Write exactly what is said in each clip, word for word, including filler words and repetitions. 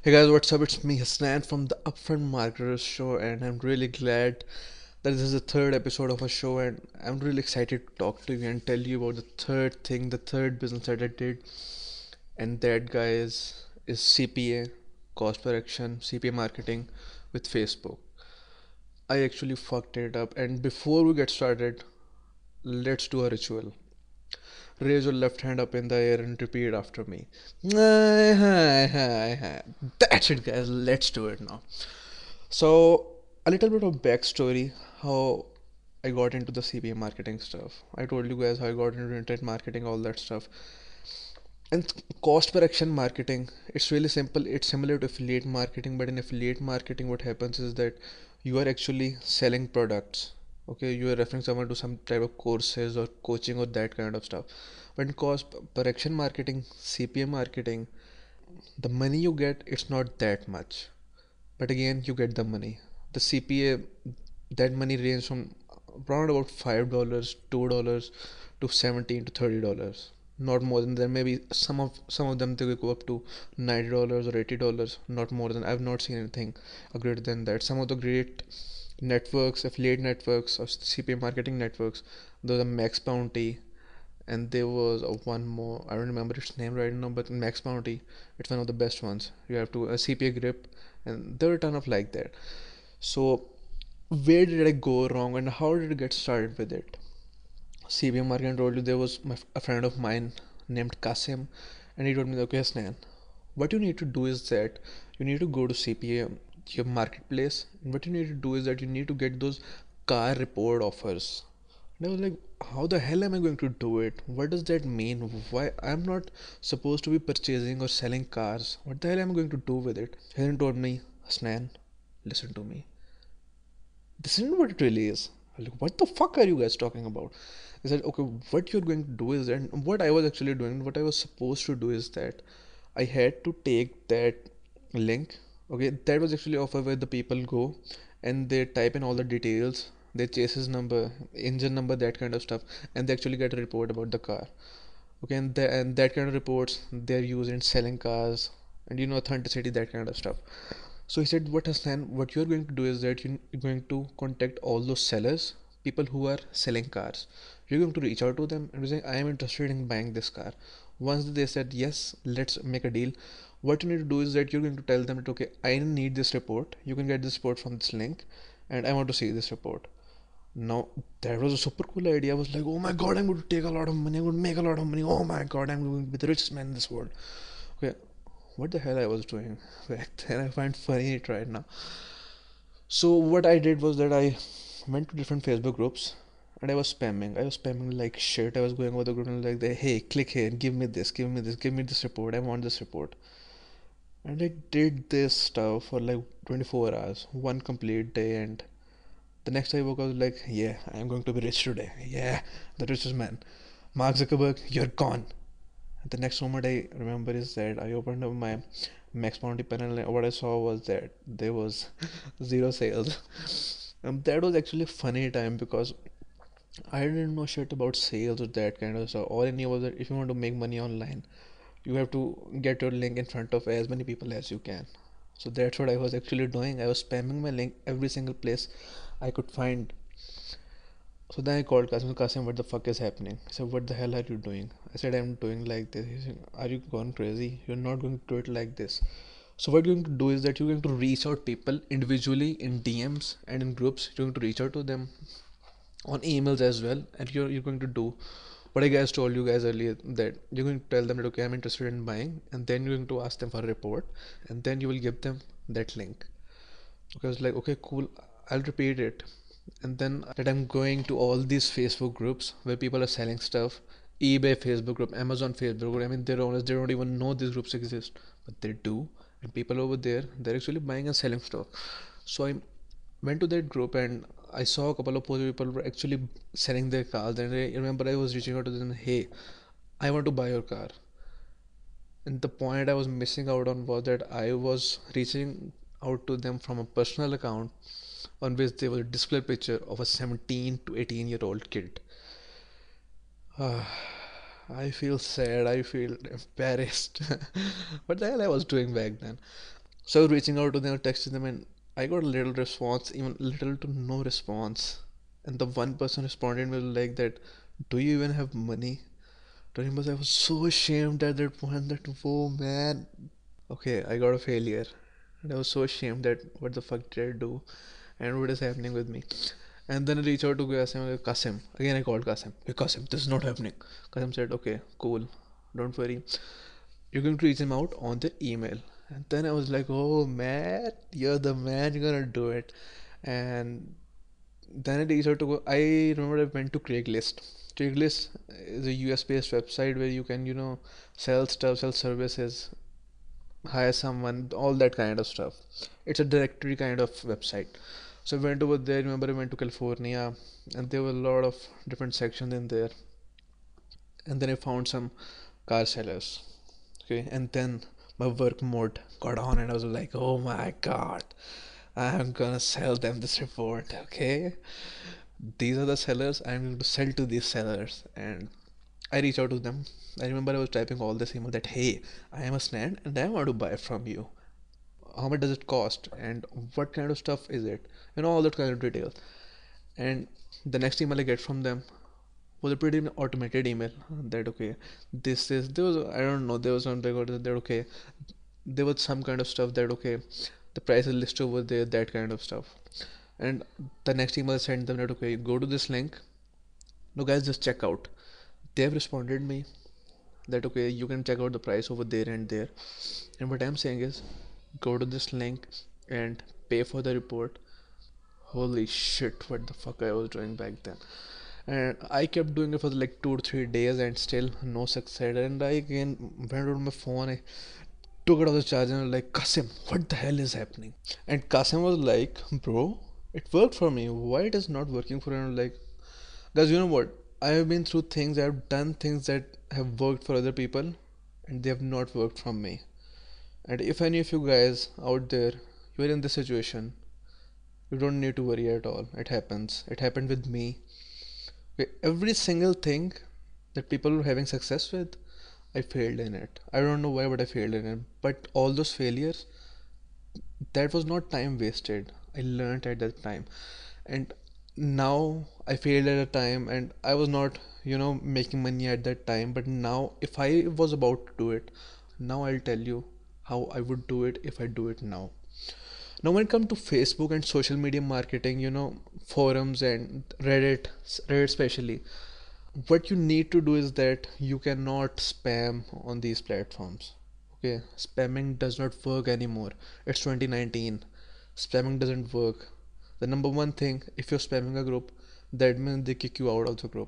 Hey guys, what's up? It's me Hasnan from the Upfront Marketers show, and I'm really glad that this is the third episode of our show, and I'm really excited to talk to you and tell you about the third thing, the third business that I did, and that guys is C P A, cost per action, C P A marketing with Facebook. I actually fucked it up, and before we get started, let's do a ritual. Raise your left hand up in the air and repeat after me. Hi, hi, hi, hi. That's it, guys. Let's do it now. So, a little bit of backstory how I got into the C P A marketing stuff. I told you guys how I got into internet marketing, all that stuff. And cost per action marketing, it's really simple. It's similar to affiliate marketing, but in affiliate marketing, what happens is that you are actually selling products. Okay, you are referring someone to some type of courses or coaching or that kind of stuff. But in cost per action marketing, C P A marketing, the money you get, it's not that much, but again you get the money. The C P A, that money ranges from around about five dollars, two dollars to seventeen to thirty dollars, not more than that. Maybe some of some of them they will go up to ninety dollars or eighty dollars, not more than. I've not seen anything greater than that. Some of the great networks, affiliate networks or C P A marketing networks, those are Max Bounty, and there was a one more, I don't remember its name right now, but Max Bounty, it's one of the best ones. You have to a C P A grip, and there are a ton of like that. So where did I go wrong and how did I get started with it? C P A marketing, told you, there was my, a friend of mine named Kasim, and he told me, okay, Snan, what you need to do is that you need to go to C P A, your marketplace, and what you need to do is that you need to get those car report offers. And I was like, how the hell am I going to do it? What does that mean? Why I'm not supposed to be purchasing or selling cars? What the hell am I going to do with it? He then told me, Snan, listen to me. This isn't what it really is. I was like, what the fuck are you guys talking about? He said, okay, what you're going to do is, and what I was actually doing, what I was supposed to do is that I had to take that link. Okay, that was actually offer where the people go and they type in all the details, their chases number, engine number, that kind of stuff, and they actually get a report about the car. Okay, and, the, and that kind of reports they're used in selling cars and you know authenticity, that kind of stuff. So he said, what Hassan, what you're going to do is that you're going to contact all those sellers, people who are selling cars. You're going to reach out to them and be saying, I am interested in buying this car. Once they said yes, let's make a deal. What you need to do is that you're going to tell them that, okay, I need this report. You can get this report from this link, and I want to see this report. Now that was a super cool idea. I was like, oh my god, I'm going to take a lot of money. I'm going to make a lot of money. Oh my god, I'm going to be the richest man in this world. Okay, what the hell I was doing back then? I find funny it right now. So what I did was that I went to different Facebook groups and I was spamming. I was spamming like shit. I was going over the group and like, hey, click here, give me this, give me this, give me this report. I want this report. And I did this stuff for like twenty-four hours, one complete day. And the next day I woke up, I was like, yeah, I'm going to be rich today. Yeah, the richest man. Mark Zuckerberg, you're gone. The next moment I remember is that I opened up my Max Bounty panel and what I saw was that there was zero sales. Um, that was actually a funny time because I didn't know shit about sales or that kind of stuff. All I knew was that if you want to make money online, you have to get your link in front of as many people as you can. So that's what I was actually doing. I was spamming my link every single place I could find. So then I called Kasim. Kasim, what the fuck is happening? He said, what the hell are you doing? I said, I'm doing like this. He said, are you gone crazy? You're not going to do it like this. So what you're going to do is that you're going to reach out people individually in D Ms and in groups. You're going to reach out to them on emails as well, and you're you're going to do what I guys told you guys earlier, that you're going to tell them that okay, I'm interested in buying, and then you're going to ask them for a report, and then you will give them that link. Because like okay, cool, I'll repeat it, and then that I'm going to all these Facebook groups where people are selling stuff, eBay Facebook group, Amazon Facebook group. I mean, they're honest, they don't even know these groups exist, but they do, and people over there they're actually buying and selling stuff. So I went to that group and I saw a couple of poor people were actually selling their cars, and I remember I was reaching out to them, hey, I want to buy your car. And the point I was missing out on was that I was reaching out to them from a personal account on which there was a display picture of a seventeen to eighteen year old kid. Ah, I feel sad, I feel embarrassed. What the hell I was doing back then? So I was reaching out to them, texting them, and I got a little response, even little to no response. And the one person responded me like that, "Do you even have money?" Tony was I was so ashamed at that point that whoa man. Okay, I got a failure. And I was so ashamed that what the fuck did I do? And what is happening with me? And then I reached out to Qasim. Like, Qasim. Again I called Qasim. Hey Qasim, this is not happening. Qasim said, okay, cool. Don't worry. You're going to reach him out on the email. And then I was like, oh man, you're the man, you're gonna do it. And then I reached out to go. I remember I went to Craigslist. Craigslist is a U S based website where you can, you know, sell stuff, sell services, hire someone, all that kind of stuff. It's a directory kind of website. So I went over there. Remember, I went to California, and there were a lot of different sections in there. And then I found some car sellers. Okay, and then my work mode got on, and I was like, oh my god, I'm gonna sell them this report. Okay, these are the sellers. I'm going to sell to these sellers, and I reach out to them. I remember I was typing all this email that hey, I am a stand and I want to buy from you. How much does it cost and what kind of stuff is it? You know all that kind of details. And the next email I get from them was a pretty automated email that okay, this is there was I don't know there was something that okay, there was some kind of stuff that okay, the price is listed over there, that kind of stuff. And the next email I sent them that okay, go to this link. No guys, just check out. They have responded me that okay, you can check out the price over there and there. And what I'm saying is go to this link and pay for the report. Holy shit, what the fuck I was doing back then. And I kept doing it for like two or three days and still no success. And I again went on my phone, I took it off the charger and like, Kasim, what the hell is happening? And Kasim was like, bro, it worked for me. Why it is not working for you? And I'm like, guys, you know what? I have been through things, I have done things that have worked for other people and they have not worked for me. And if any of you guys out there, you are in this situation, you don't need to worry at all. It happens. It happened with me. Okay, every single thing that people were having success with, I failed in it. I don't know why, but I failed in it. But all those failures, that was not time wasted. I learned at that time. And now I failed at a time and I was not, you know, making money at that time. But now, if I was about to do it, now I'll tell you how I would do it if I do it now. Now, when it comes to Facebook and social media marketing, you know, forums and Reddit, Reddit especially, what you need to do is that you cannot spam on these platforms. Okay, spamming does not work anymore. It's twenty nineteen. Spamming doesn't work. The number one thing, if you're spamming a group, that means they kick you out of the group.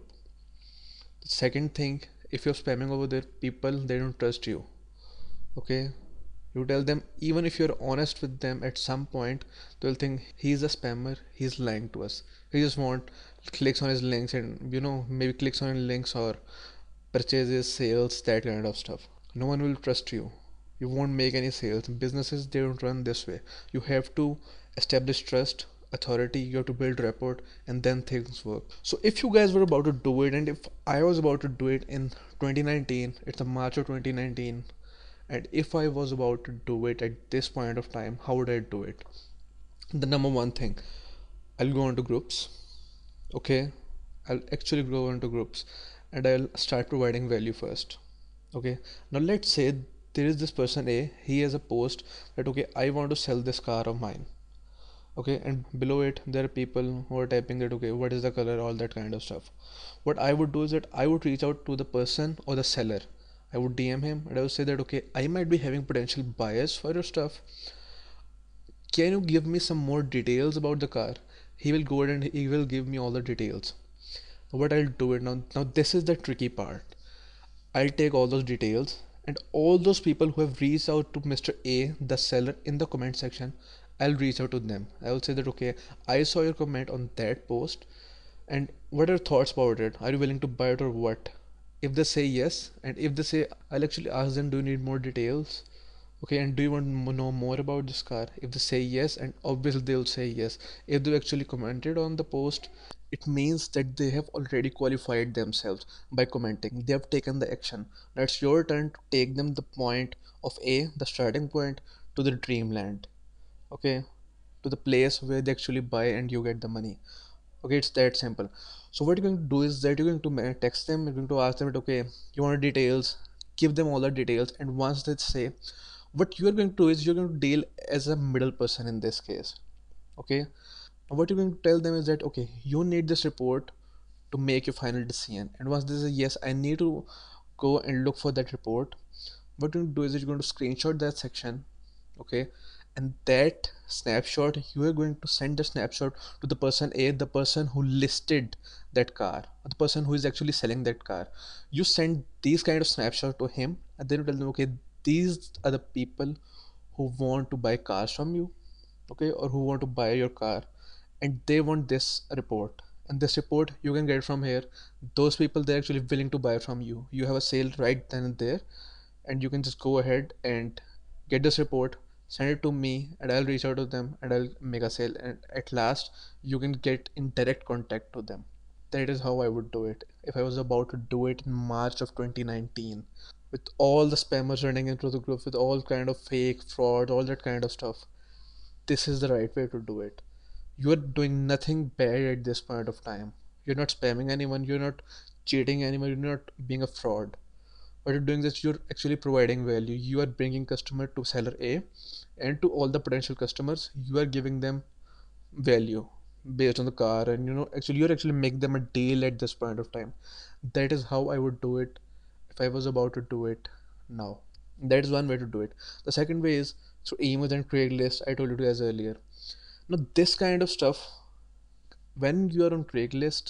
The second thing, if you're spamming over there, people they don't trust you. Okay, you tell them even if you're honest with them at some point, they'll think he's a spammer, he's lying to us. He just want clicks on his links and you know maybe clicks on his links or purchases, sales, that kind of stuff. No one will trust you. You won't make any sales. Businesses they don't run this way. You have to establish trust, authority, you have to build rapport and then things work. So if you guys were about to do it and if I was about to do it in twenty nineteen, it's the March of twenty nineteen, and if I was about to do it at this point of time, how would I do it? The number one thing, I'll go into groups. Okay, I'll actually go into groups and I'll start providing value first. Okay, now let's say there is this person A, he has a post that okay, I want to sell this car of mine. Okay, and below it there are people who are typing that okay, what is the color, all that kind of stuff. What I would do is that I would reach out to the person or the seller. I would D M him and I would say that okay, I might be having potential buyers for your stuff. Can you give me some more details about the car? He will go ahead and he will give me all the details. What I'll do it now. Now this is the tricky part. I'll take all those details and all those people who have reached out to Mister A, the seller, in the comment section, I'll reach out to them. I will say that okay, I saw your comment on that post and what are your thoughts about it? Are you willing to buy it or what? If they say yes, and if they say, I'll actually ask them, do you need more details? Okay, and do you want to know more about this car? If they say yes, and obviously they'll say yes. If they actually commented on the post, it means that they have already qualified themselves by commenting. They have taken the action. Now it's your turn to take them the point of A, the starting point, to the dreamland. Okay, to the place where they actually buy and you get the money. Okay, it's that simple. So what you're going to do is that you're going to ma- text them, you're going to ask them that, okay, you want details, give them all the details, and once they say, what you're going to do is you're going to deal as a middle person in this case. Okay, now what you're going to tell them is that, okay, you need this report to make your final decision, and once they say yes, I need to go and look for that report, what you're going to do is that you're going to screenshot that section. Okay, and that snapshot you are going to send the snapshot to the person A, the person who listed that car, or the person who is actually selling that car. You send these kind of snapshot to him, and then you tell them, okay, these are the people who want to buy cars from you. Okay, or who want to buy your car, and they want this report, and this report you can get from here. Those people, they're actually willing to buy from you. You have a sale right then and there, and you can just go ahead and get this report, send it to me, and I'll reach out to them and I'll make a sale, and at last you can get in direct contact to them. That is how I would do it if I was about to do it in March of twenty nineteen, with all the spammers running into the group with all kind of fake fraud, all that kind of stuff. This is the right way to do it. You are doing nothing bad at this point of time. You're not spamming anyone, you're not cheating anyone, you're not being a fraud. What you're doing is you're actually providing value. You are bringing customer to seller A, and to all the potential customers you are giving them value based on the car, and you know actually you're actually make them a deal at this point of time. That is how I would do it if I was about to do it now. That is one way to do it. The second way is through emails and Craigslist. I told you guys earlier. Now this kind of stuff, when you are on Craigslist,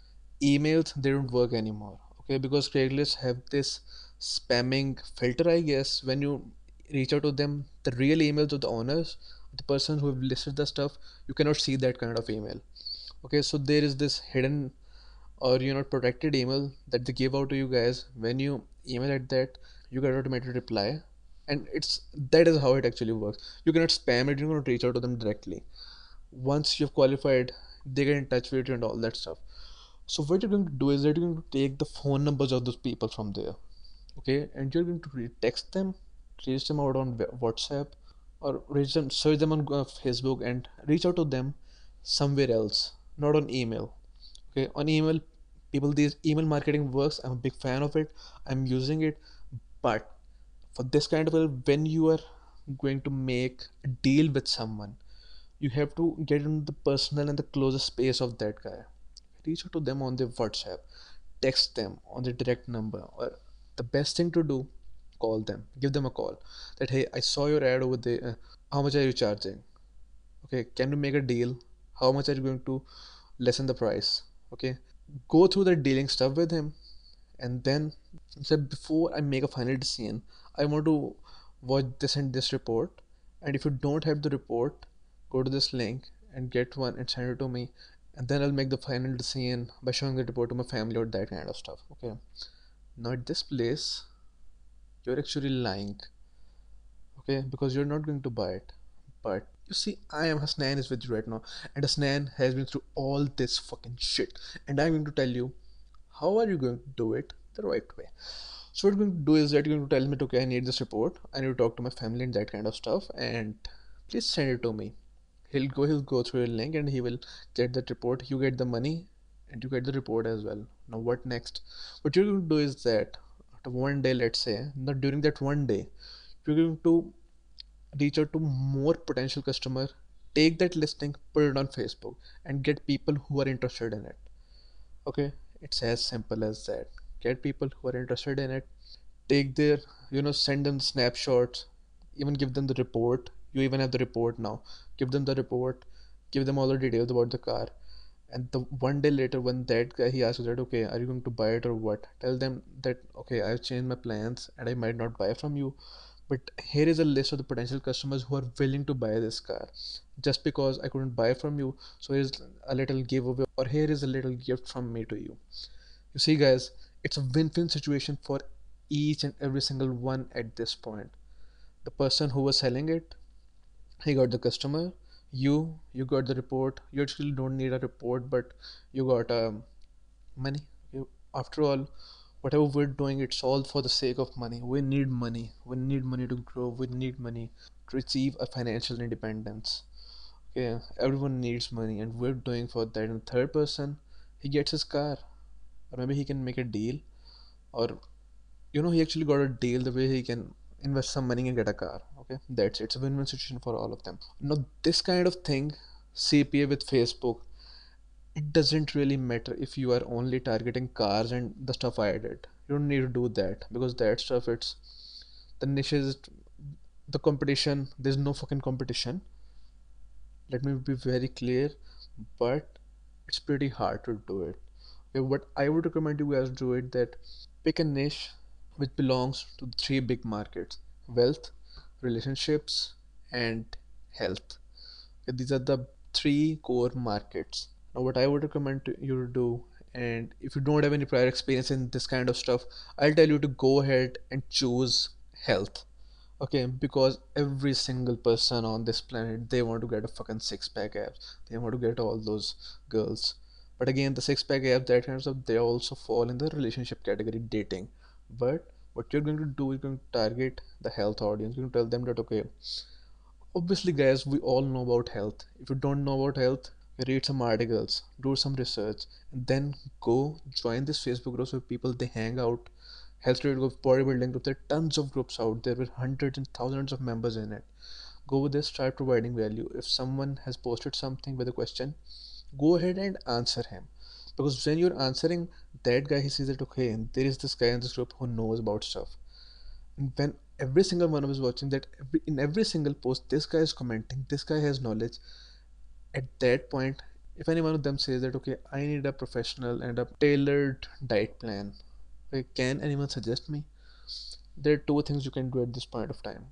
emails they don't work anymore. Okay, because Craigslist have this spamming filter, I guess. When you reach out to them, the real emails of the owners, the person who have listed the stuff, you cannot see that kind of email. Okay, so there is this hidden or you know protected email that they give out to you guys. When you email at that, you get automated reply, and it's that is how it actually works. You cannot spam it, you cannot reach out to them directly. Once you've qualified, they get in touch with you and all that stuff. So what you're going to do is that you're going to take the phone numbers of those people from there. Okay, and you're going to re- text them, reach them out on Wha- WhatsApp, or reach them, search them on uh, Facebook, and reach out to them somewhere else, not on email. Okay, on email, people, these email marketing works. I'm a big fan of it. I'm using it, but for this kind of a, when you are going to make a deal with someone, you have to get in the personal and the closest space of that guy. Reach out to them on their WhatsApp, text them on their direct number, or the best thing to do, call them, give them a call. That hey, I saw your ad over there. Uh, how much are you charging? Okay, can you make a deal? How much are you going to lessen the price? Okay, go through the dealing stuff with him, and then say before I make a final decision, I want to watch this and this report. And if you don't have the report, go to this link and get one and send it to me, and then I'll make the final decision by showing the report to my family or that kind of stuff. Okay. Now at this place, you're actually lying, okay? Because you're not going to buy it. But you see, I am Hasnan is with you right now, and Hasnan has been through all this fucking shit, and I'm going to tell you how are you going to do it the right way. So what you're going to do is that you're going to tell me, okay, I need this report. I need to talk to my family and that kind of stuff, and please send it to me. He'll go, he'll go through a link, and he will get that report. You get the money, and you get the report as well. Now what next? What you're going to do is that after one day, let's say, not during that one day, you're going to reach out to more potential customer, take that listing, put it on Facebook, and get people who are interested in it. Okay, it's as simple as that. Get people who are interested in it, take their, you know, send them the snapshots, even give them the report. You even have the report now. Give them the report, give them all the details about the car. And the one day later, when that guy he asks you that, okay, are you going to buy it or what? Tell them that, okay, I've changed my plans and I might not buy from you, but here is a list of the potential customers who are willing to buy this car. Just because I couldn't buy from you, so here's a little giveaway, or here is a little gift from me to you. You see, guys, it's a win-win situation for each and every single one at this point. The person who was selling it, he got the customer. You, you got the report. You actually don't need a report, but you got um, money. You, after all, Whatever we're doing, it's all for the sake of money. We need money, we need money to grow, we need money to achieve a financial independence. Okay, everyone needs money and we're doing for that. And third person, he gets his car, or maybe he can make a deal, or you know, he actually got a deal the way he can invest some money and get a car. Okay, that's it. It's a win-win situation for all of them. Now this kind of thing, CPA with Facebook, it doesn't really matter if you are only targeting cars and the stuff I did. You don't need to do that, because that stuff, it's the niche is the competition. There's no fucking competition. Let me be very clear, but it's pretty hard to do it. Okay, what I would recommend you guys do it that pick a niche which belongs to the three big markets: wealth, relationships, and health. Okay, these are the three core markets. Now, what I would recommend to you to do, and if you don't have any prior experience in this kind of stuff, I'll tell you to go ahead and choose health. Okay, because every single person on this planet, they want to get a fucking six pack abs. They want to get all those girls. But again, the six pack abs, that kind of stuff, they also fall in the relationship category, dating. But what you're going to do is going to target the health audience. You're going to tell them that, okay, obviously, guys, we all know about health. If you don't know about health, read some articles, do some research, and then go join this Facebook groups where people they hang out. Health related groups, bodybuilding groups, there are tons of groups out there with hundreds and thousands of members in it. Go with this, start providing value. If someone has posted something with a question, go ahead and answer him. Because when you're answering that guy, he sees that okay, there is this guy in this group who knows about stuff. And when every single one of us watching that, every, in every single post, this guy is commenting, this guy has knowledge. At that point, if any one of them says that okay, I need a professional and a tailored diet plan, okay, can anyone suggest me? There are two things you can do at this point of time.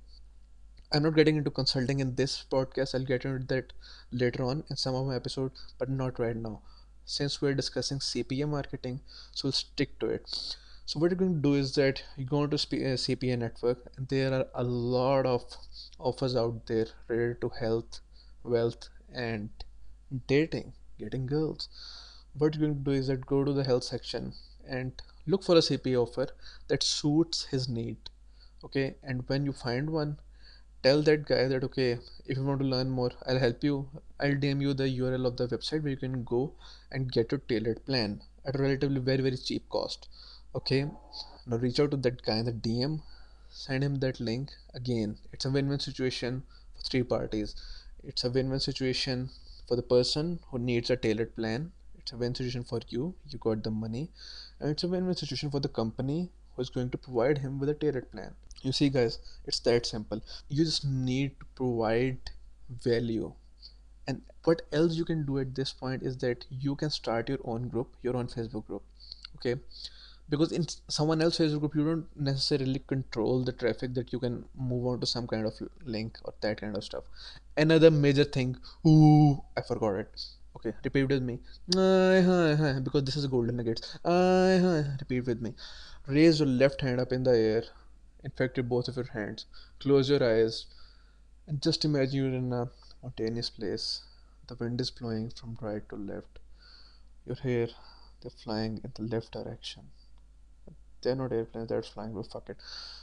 I'm not getting into consulting in this podcast. I'll get into that later on in some of my episode, but not right now. Since we're discussing C P A marketing, so we'll stick to it. So what you're going to do is that you go into sp- uh, C P A network, and there are a lot of offers out there related to health, wealth, and dating, getting girls. What you're going to do is that go to the health section and look for a C P A offer that suits his need. Okay, and when you find one, tell that guy that okay, if you want to learn more, I'll help you. I'll D M you the U R L of the website where you can go and get your tailored plan at a relatively very very cheap cost. Okay, now reach out to that guy in the D M, send him that link. Again, it's a win-win situation for three parties. It's a win-win situation for the person who needs a tailored plan. It's a win situation for you, you got the money, and it's a win-win situation for the company who is going to provide him with a tailored plan. You see, guys, it's that simple. You just need to provide value. And what else you can do at this point is that you can start your own group, your own Facebook group. Okay, because in someone else's Facebook group, you don't necessarily control the traffic that you can move on to some kind of link or that kind of stuff. Another major thing, ooh, I forgot it. Okay, repeat with me. Aye, hi, hi, because this is golden nuggets. Aye, hi, repeat with me. Raise your left hand up in the air. In fact, your both of your hands. Close your eyes and just imagine you're in a mountainous place. The wind is blowing from right to left. Your hair, they're flying in the left direction. They're not airplanes, they're flying, but fuck it.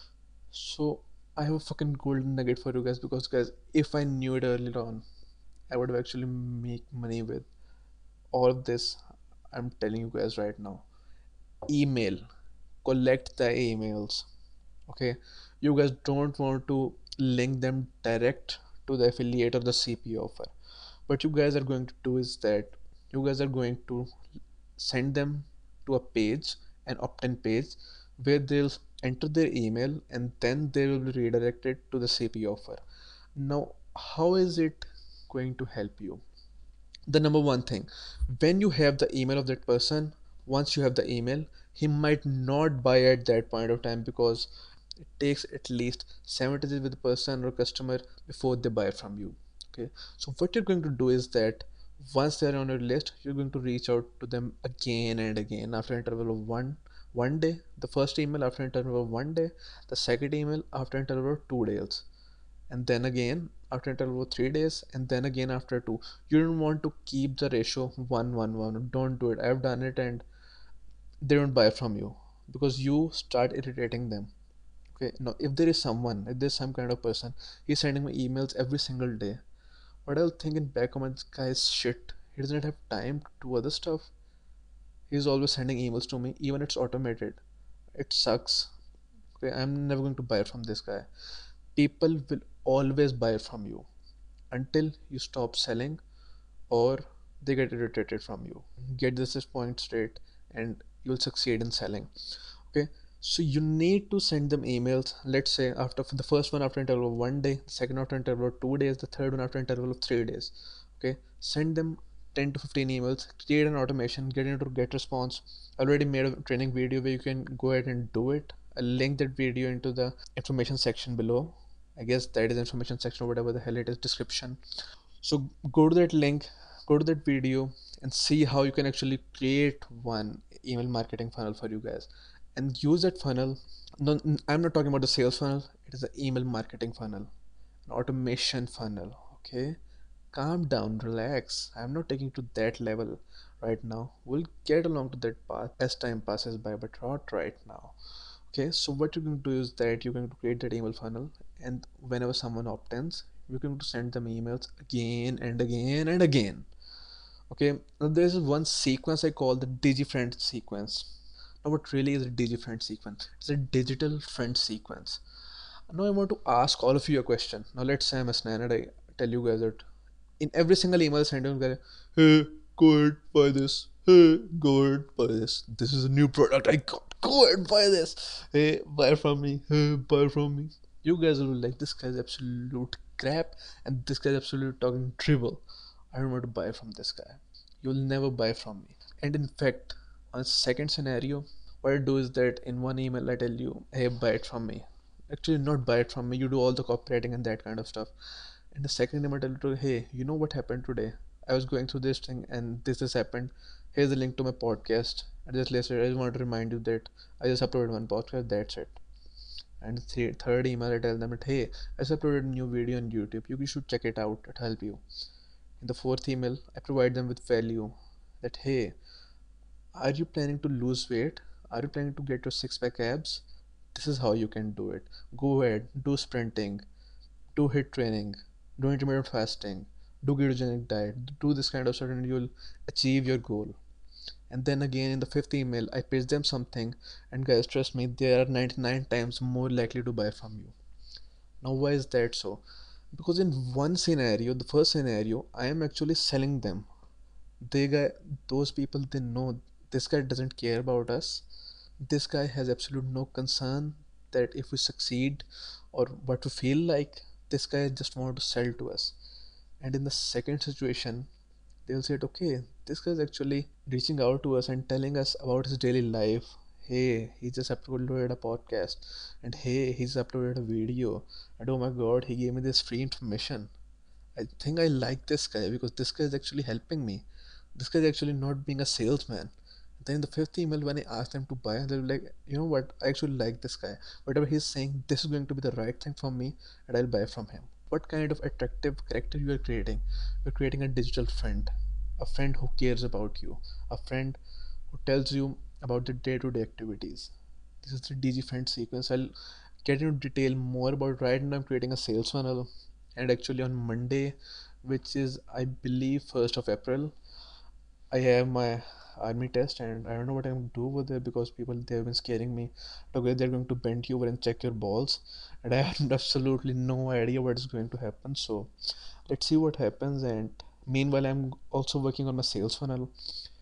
So I have a fucking golden nugget for you guys, because guys, if I knew it earlier on, I would have actually make money with all of this. I'm telling you guys right now. Email. Collect the emails. Okay. You guys don't want to link them direct to the affiliate or the C P offer. What you guys are going to do is that you guys are going to send them to a page, an opt-in page, where they'll enter their email and then they will be redirected to the C P offer. Now, how is it going to help you? The number one thing, when you have the email of that person, once you have the email, he might not buy at that point of time, because it takes at least seven days with the person or customer before they buy from you. Okay, so what you're going to do is that once they're on your list, you're going to reach out to them again and again after interval of one one day. The first email after interval of one day, the second email after interval of two days, and then again after interval of three days, and then again after two. You don't want to keep the ratio one one one. Don't do it. I've done it and they don't buy from you. because you start irritating them. Okay, now if there is someone, if there's some kind of person, he's sending me emails every single day. What I'll think in back of my guy's shit. He doesn't have time to do other stuff. He's always sending emails to me, even it's automated. It sucks. Okay, I'm never going to buy from this guy. People will always buy from you until you stop selling or they get irritated from you. Get this point straight and you'll succeed in selling. Okay, so you need to send them emails. Let's say after the first one after interval of one day, the second after interval of two days, the third one after interval of three days. Okay, send them ten to fifteen emails, create an automation, get into get response. I already made a training video where you can go ahead and do it. I'll link that video into the information section below. I guess that is information section or whatever the hell it is, description. So go to that link, go to that video, and see how you can actually create one email marketing funnel for you guys and use that funnel. No, I'm not talking about the sales funnel, it is an email marketing funnel, an automation funnel. Okay, calm down, relax. I'm not taking to that level right now. We'll get along to that path as time passes by, but not right now. Okay, so what you're going to do is that you're going to create that email funnel, and whenever someone obtains, you're going to send them emails again and again and again. Okay, now there's one sequence I call the DigiFriend sequence. Now, what really is a DigiFriend sequence? It's a digital friend sequence. Now, I want to ask all of you a question. Now, let's say I'm a Snan and I tell you guys that in every single email I send you guys, hey, go ahead, buy this. Hey, go ahead, buy this. This is a new product I got. Go ahead, buy this. Hey, buy from me. Hey, buy from me. You guys will be like, this guy's absolute crap and this guy's absolute talking dribble. I don't want to buy from this guy. You'll never buy from me. And in fact, on a second scenario, what I do is that in one email I tell you, hey, buy it from me. Actually, not buy it from me. You do all the copywriting and that kind of stuff. And the second email I tell you, hey, you know what happened today? I was going through this thing and this has happened. Here's the link to my podcast. And just later, I just want to remind you that I just uploaded one podcast. That's it. And the th- third email I tell them that, hey, I just uploaded a new video on YouTube. You should check it out. It'll help you. In the fourth email, I provide them with value that, hey, are you planning to lose weight? Are you planning to get your six pack abs? This is how you can do it. Go ahead, do sprinting, do hit training, do intermittent fasting, do ketogenic diet, do this kind of stuff, and you'll achieve your goal. And then again in the fifth email, I pitch them something, and guys, trust me, they are ninety-nine times more likely to buy from you. Now, why is that so? Because in one scenario, the first scenario, I am actually selling them. They guy, those people, they know this guy doesn't care about us. This guy has absolute no concern that if we succeed or what we feel like. This guy just want to sell to us. And in the second situation, they'll say, okay, this guy is actually reaching out to us and telling us about his daily life. Hey, he just uploaded a podcast, and hey, he's uploaded a video, and oh my god, he gave me this free information. I think I like this guy because this guy is actually helping me. This guy is actually not being a salesman. Then in the fifth email, when I ask them to buy, they'll be like, you know what, I actually like this guy. Whatever he's saying, this is going to be the right thing for me, and I'll buy from him. What kind of attractive character you are creating? You're creating a digital friend, a friend who cares about you, a friend who tells you about the day-to-day activities. This is the D G friend sequence. I'll get into detail more about right now. I'm creating a sales funnel, and actually on Monday, which is I believe first of April, I have my army test, and I don't know what I'm going to do over there because people they have been scaring me. Okay, they're going to bend you over and check your balls, and I have absolutely no idea what is going to happen. So let's see what happens. And meanwhile, I'm also working on my sales funnel,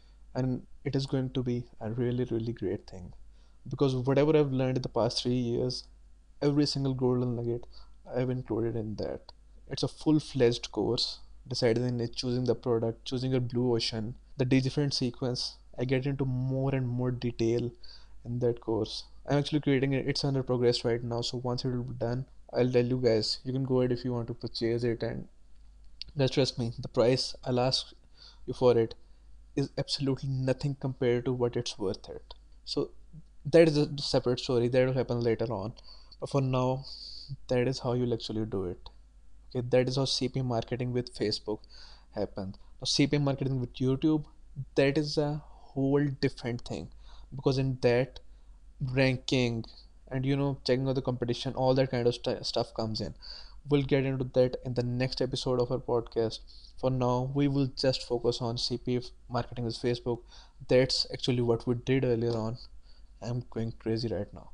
and it is going to be a really, really great thing because whatever I've learned in the past three years, every single golden nugget I've included in that. It's a full-fledged course, deciding it, choosing the product, choosing your blue ocean, the different sequence. I get into more and more detail in that course. I'm actually creating it. It's under progress right now. So once it will be done, I'll tell you guys. You can go ahead if you want to purchase it, and guys, trust me, the price I'll ask you for it is absolutely nothing compared to what it's worth it. So that is a separate story. That will happen later on. But for now, that is how you'll actually do it. Okay, that is how C P M marketing with Facebook happens. Now, C P M marketing with YouTube, that is a whole different thing because in that ranking, and you know, checking out the competition, all that kind of stu stuff comes in. We'll get into that in the next episode of our podcast. For now, we will just focus on C P F marketing with Facebook. That's actually what we did earlier on. I'm going crazy right now.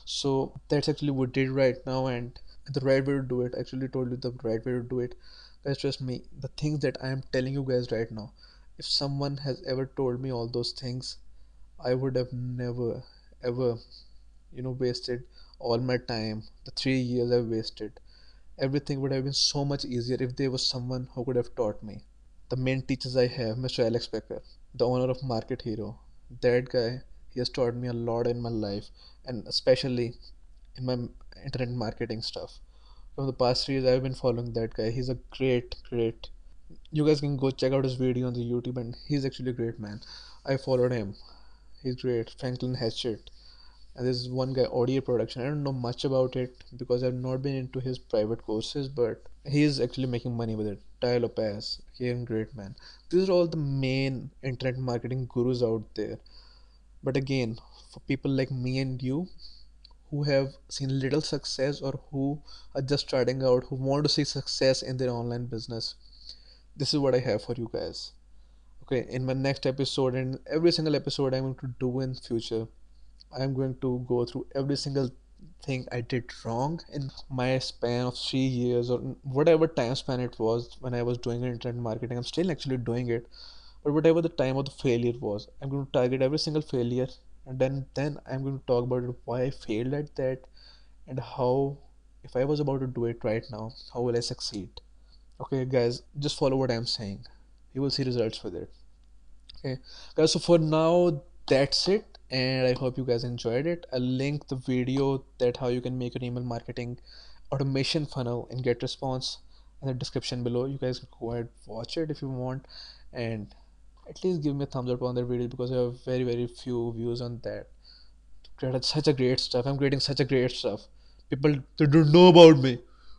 So that's actually what we did right now, and the right way to do it. I actually told you the right way to do it. Guys, trust me, the things that I am telling you guys right now, if someone has ever told me all those things, I would have never ever, you know, wasted all my time, the three years I've wasted. Everything would have been so much easier if there was someone who could have taught me. The main teachers I have, mister Alex Becker, the owner of Market Hero. That guy, he has taught me a lot in my life, and especially in my internet marketing stuff. From the past three years, I've been following that guy. He's a great, great. You guys can go check out his video on the YouTube, and he's actually a great man. I followed him. He's great. Franklin Hatchet. And there's one guy, audio production. I don't know much about it because I've not been into his private courses, but he is actually making money with it. Ty Lopez, he is a great man. These are all the main internet marketing gurus out there. But again, for people like me and you who have seen little success or who are just starting out, who want to see success in their online business, this is what I have for you guys. Okay, in my next episode and every single episode I'm going to do in future, I'm going to go through every single thing I did wrong in my span of three years or whatever time span it was when I was doing internet marketing. I'm still actually doing it, but whatever the time of the failure was, I'm going to target every single failure, and then then I'm going to talk about it, why I failed at that, and how, if I was about to do it right now, how will I succeed? Okay, guys, just follow what I'm saying. You will see results with it. Okay, guys, so for now, that's it, and I hope you guys enjoyed it. I'll link the video that how you can make your email marketing automation funnel in GetResponse in the description below. You guys can go ahead watch it if you want, and at least give me a thumbs up on that video because I have very very few views on that. Created such a great stuff. I'm creating such a great stuff. People they don't know about me.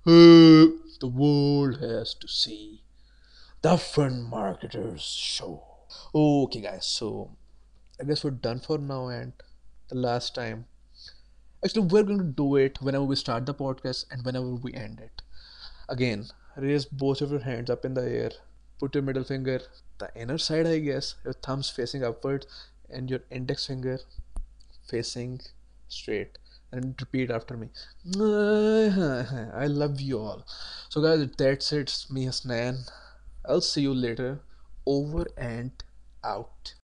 Uh, the world has to see the Fun Marketers Show. Okay, guys. So I guess we're done for now. And the last time, actually, we're going to do it whenever we start the podcast and whenever we end it. Again, raise both of your hands up in the air. Put your middle finger, the inner side, I guess, your thumbs facing upwards, and your index finger facing straight. And repeat after me. I love you all. So, guys, that's it. It's me, Hasnan. I'll see you later. Over and out.